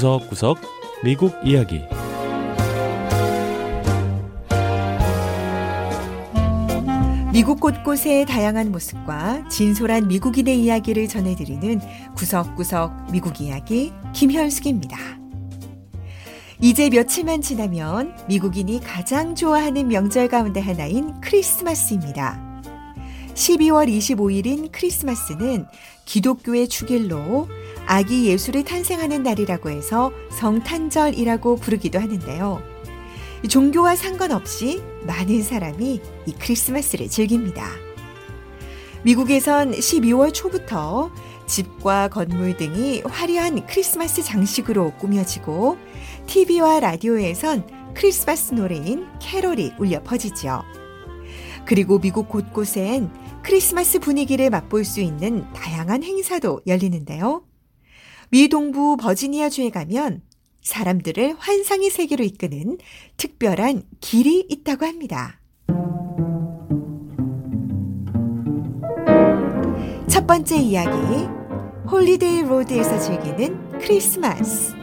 구석구석 미국 이야기. 미국 곳곳의 다양한 모습과 진솔한 미국인의 이야기를 전해드리는 구석구석 미국 이야기 김현숙입니다. 이제 며칠만 지나면 미국인이 가장 좋아하는 명절 가운데 하나인 크리스마스입니다. 12월 25일인 크리스마스는 기독교의 축일로 아기 예수를 탄생하는 날이라고 해서 성탄절이라고 부르기도 하는데요. 종교와 상관없이 많은 사람이 이 크리스마스를 즐깁니다. 미국에선 12월 초부터 집과 건물 등이 화려한 크리스마스 장식으로 꾸며지고 TV와 라디오에선 크리스마스 노래인 캐롤이 울려 퍼지죠. 그리고 미국 곳곳엔 크리스마스 분위기를 맛볼 수 있는 다양한 행사도 열리는데요. 미 동부 버지니아주에 가면 사람들을 환상의 세계로 이끄는 특별한 길이 있다고 합니다. 첫 번째 이야기, 홀리데이 로드에서 즐기는 크리스마스.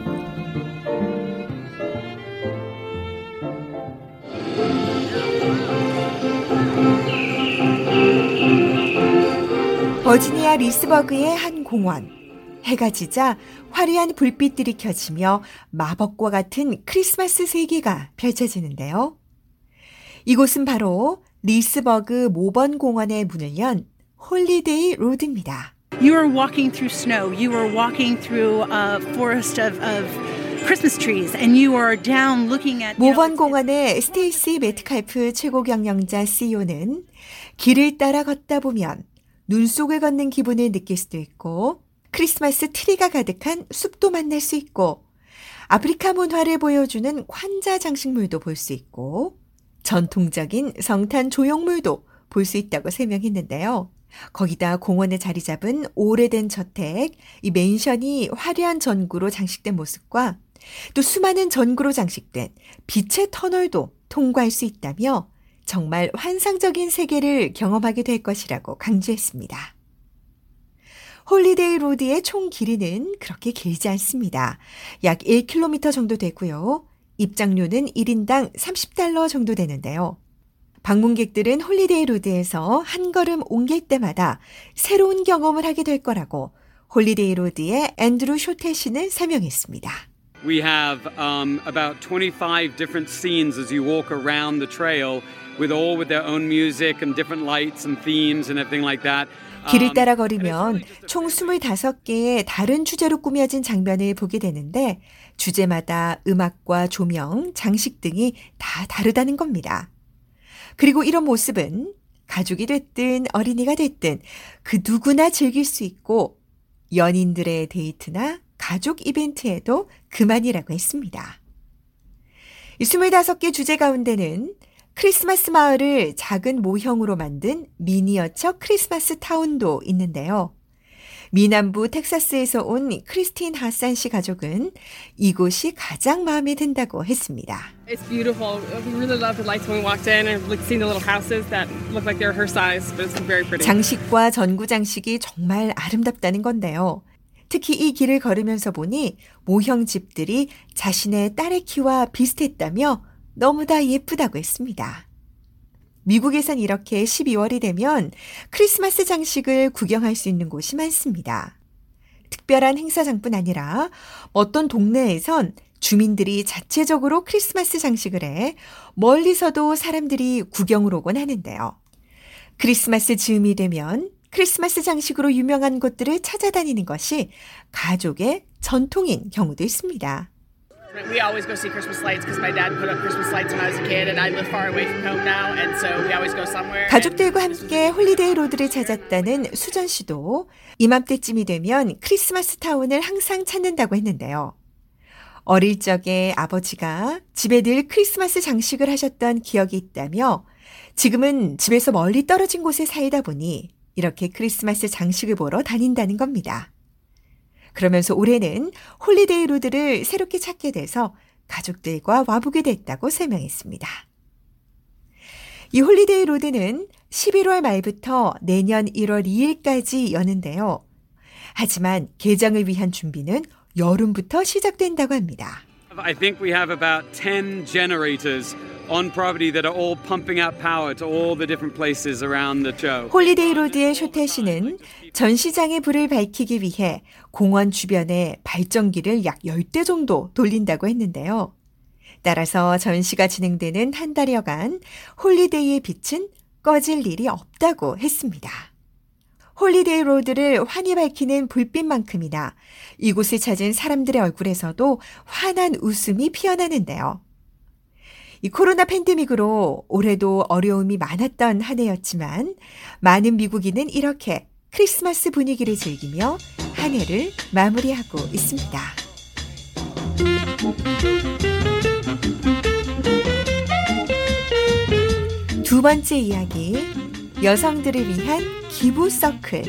버지니아 리스버그의 한 공원. 해가 지자 화려한 불빛들이 켜지며 마법과 같은 크리스마스 세계가 펼쳐지는데요. 이곳은 바로 리스버그 모번 공원의 문을 연 홀리데이 로드입니다. You are walking through snow. You are walking through a forest of Christmas trees, and you are down looking at. 모번 공원의 스테이시 매트칼프 최고 경영자 CEO는 길을 따라 걷다 보면 눈 속을 걷는 기분을 느낄 수도 있고 크리스마스 트리가 가득한 숲도 만날 수 있고 아프리카 문화를 보여주는 환자 장식물도 볼 수 있고 전통적인 성탄 조형물도 볼 수 있다고 설명했는데요. 거기다 공원에 자리 잡은 오래된 저택, 이 맨션이 화려한 전구로 장식된 모습과 또 수많은 전구로 장식된 빛의 터널도 통과할 수 있다며 정말 환상적인 세계를 경험하게 될 것이라고 강조했습니다. 홀리데이 로드의 총 길이는 그렇게 길지 않습니다. 약 1km 정도 되고요. 입장료는 1인당 $30 정도 되는데요. 방문객들은 홀리데이 로드에서 한 걸음 옮길 때마다 새로운 경험을 하게 될 거라고 홀리데이 로드의 앤드루 쇼테 씨는 설명했습니다. We have about 25 different scenes as you walk around the trail with their own music and different lights and themes and everything like that. 길을 따라 걸으면 총 25개의 다른 주제로 꾸며진 장면을 보게 되는데 주제마다 음악과 조명, 장식 등이 다 다르다는 겁니다. 그리고 이런 모습은 가족이 됐든 어린이가 됐든 그 누구나 즐길 수 있고 연인들의 데이트나 가족 이벤트에도 그만이라고 했습니다. 이 25개 주제 가운데는 크리스마스 마을을 작은 모형으로 만든 미니어처 크리스마스 타운도 있는데요. 미남부 텍사스에서 온 크리스틴 하산 씨 가족은 이곳이 가장 마음에 든다고 했습니다. It's beautiful. We really loved the lights when we walked in and seeing the little houses that look like they're her size, but it's very pretty. 장식과 전구 장식이 정말 아름답다는 건데요. 특히 이 길을 걸으면서 보니 모형 집들이 자신의 딸의 키와 비슷했다며 너무 다 예쁘다고 했습니다. 미국에선 이렇게 12월이 되면 크리스마스 장식을 구경할 수 있는 곳이 많습니다. 특별한 행사장뿐 아니라 어떤 동네에선 주민들이 자체적으로 크리스마스 장식을 해 멀리서도 사람들이 구경을 오곤 하는데요. 크리스마스 즈음이 되면 크리스마스 장식으로 유명한 곳들을 찾아다니는 것이 가족의 전통인 경우도 있습니다. We always go see Christmas lights because my dad put up Christmas lights when I was a kid and I live far away from home now and so we always go somewhere. 가족들과 함께 홀리데이 로드를 찾았다는 수전 씨도 이맘때쯤이 되면 크리스마스 타운을 항상 찾는다고 했는데요. 어릴 적에 아버지가 집에 늘 크리스마스 장식을 하셨던 기억이 있다며 지금은 집에서 멀리 떨어진 곳에 살다 보니 이렇게 크리스마스 장식을 보러 다닌다는 겁니다. 그러면서 올해는 홀리데이 로드를 새롭게 찾게 돼서 가족들과 와보게 됐다고 설명했습니다. 이 홀리데이 로드는 11월 말부터 내년 1월 2일까지 여는데요. 하지만 개장을 위한 준비는 여름부터 시작된다고 합니다. I think we have about 10 generators on property that are all pumping out power to all the different places around the show. 홀리데이 로드의 쇼태 씨는 전시장의 불을 밝히기 위해 공원 주변에 발전기를 약 10대 정도 돌린다고 했는데요. 따라서 전시가 진행되는 한 달여간 홀리데이의 빛은 꺼질 일이 없다고 했습니다. 홀리데이 로드를 환히 밝히는 불빛만큼이나 이곳을 찾은 사람들의 얼굴에서도 환한 웃음이 피어나는데요. 이 코로나 팬데믹으로 올해도 어려움이 많았던 한 해였지만 많은 미국인은 이렇게 크리스마스 분위기를 즐기며 한 해를 마무리하고 있습니다. 두 번째 이야기, 여성들을 위한 기부 서클.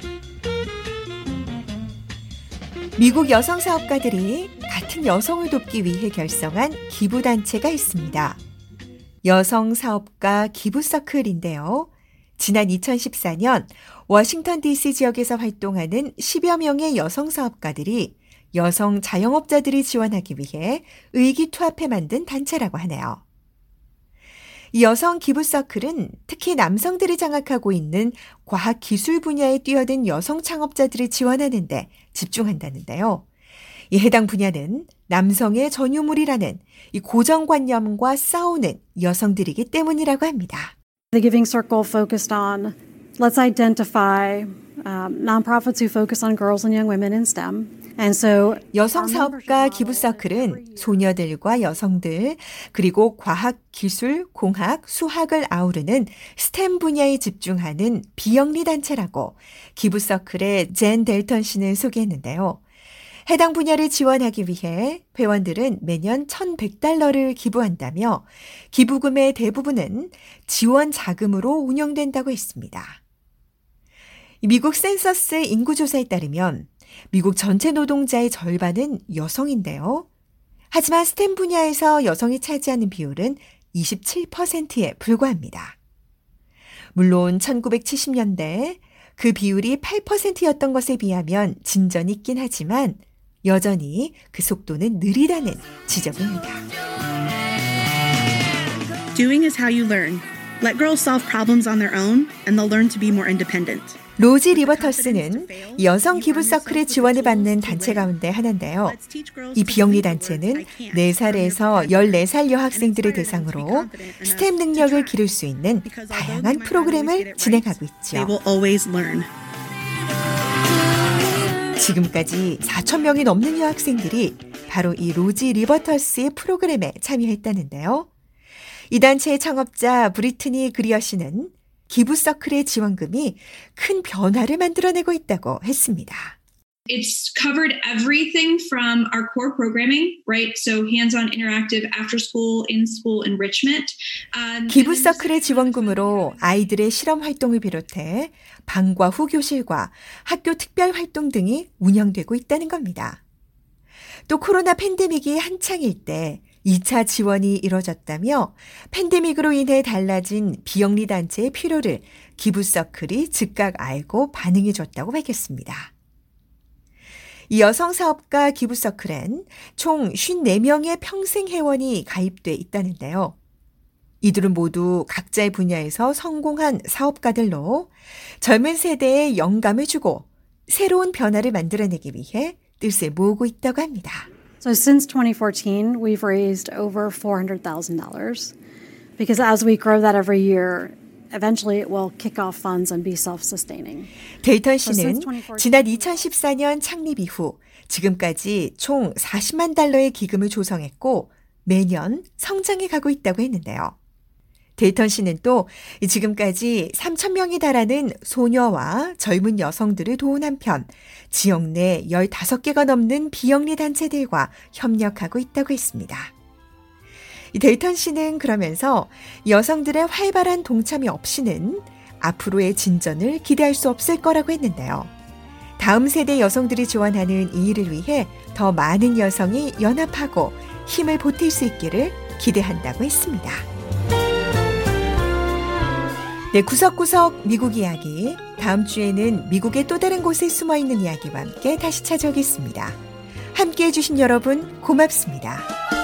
미국 여성 사업가들이 같은 여성을 돕기 위해 결성한 기부단체가 있습니다. 여성 사업가 기부 서클인데요. 지난 2014년 워싱턴 DC 지역에서 활동하는 10여 명의 여성 사업가들이 여성 자영업자들이 지원하기 위해 의기투합해 만든 단체라고 하네요. 이 여성 기부 서클은 특히 남성들이 장악하고 있는 과학기술 분야에 뛰어든 여성 창업자들을 지원하는 데 집중한다는데요. 이 해당 분야는 남성의 전유물이라는 이 고정관념과 싸우는 여성들이기 때문이라고 합니다. The Giving Circle focused on let's identify nonprofits who focus on girls and young women in STEM. And so 여성 사업가 기부 서클은 소녀들과 여성들 그리고 과학, 기술, 공학, 수학을 아우르는 스템 분야에 집중하는 비영리 단체라고 기부 서클의 젠 델턴 씨는 소개했는데요. 해당 분야를 지원하기 위해 회원들은 매년 $1,100를 기부한다며 기부금의 대부분은 지원 자금으로 운영된다고 했습니다. 미국 센서스 인구조사에 따르면 미국 전체 노동자의 절반은 여성인데요. 하지만 스템 분야에서 여성이 차지하는 비율은 27%에 불과합니다. 물론 1970년대 그 비율이 8%였던 것에 비하면 진전이 있긴 하지만 여전히 그 속도는 느리다는 지적입니다. Doing is how you learn. Let girls solve problems on their own and they'll learn to be more independent. 로지 리버터스는 여성 기부 서클의 지원을 받는 단체 가운데 하나인데요. 이 비영리 단체는 4살에서 14살 여학생들을 대상으로 스템 능력을 기를 수 있는 다양한 프로그램을 진행하고 있죠. 지금까지 4,000명이 넘는 여학생들이 바로 이 로지 리버터스의 프로그램에 참여했다는데요. 이 단체의 창업자 브리트니 그리어 씨는 기부 서클의 지원금이 큰 변화를 만들어내고 있다고 했습니다. It's covered everything from our core programming, right? So hands-on interactive after-school, in-school enrichment. 기부 서클의 지원금으로 아이들의 실험 활동을 비롯해 방과 후 교실과 학교 특별 활동 등이 운영되고 있다는 겁니다. 또 코로나 팬데믹이 한창일 때 2차 지원이 이뤄졌다며 팬데믹으로 인해 달라진 비영리 단체의 필요를 기부 서클이 즉각 알고 반응해 줬다고 밝혔습니다. 이 여성 사업가 기부 서클엔 총 54명의 평생 회원이 가입돼 있다는데요. 이들은 모두 각자의 분야에서 성공한 사업가들로 젊은 세대에 영감을 주고 새로운 변화를 만들어내기 위해 뜻을 모으고 있다고 합니다. So since 2014, we've raised over $400,000 because as we grow that every year, eventually it will kick off funds and be self-sustaining. 데이턴 씨는 지난 2014년 창립 이후 지금까지 총 $400만 달러의 기금을 조성했고 매년 성장해 가고 있다고 했는데요. 데이턴 씨는 또 지금까지 3,000명이 달하는 소녀와 젊은 여성들을 도운 한편 지역 내 15개가 넘는 비영리 단체들과 협력하고 있다고 했습니다. 데이턴 씨는 그러면서 여성들의 활발한 동참이 없이는 앞으로의 진전을 기대할 수 없을 거라고 했는데요. 다음 세대 여성들이 지원하는 이 일을 위해 더 많은 여성이 연합하고 힘을 보탤 수 있기를 기대한다고 했습니다. 네, 구석구석 미국 이야기. 다음 주에는 미국의 또 다른 곳에 숨어있는 이야기와 함께 다시 찾아오겠습니다. 함께해 주신 여러분 고맙습니다.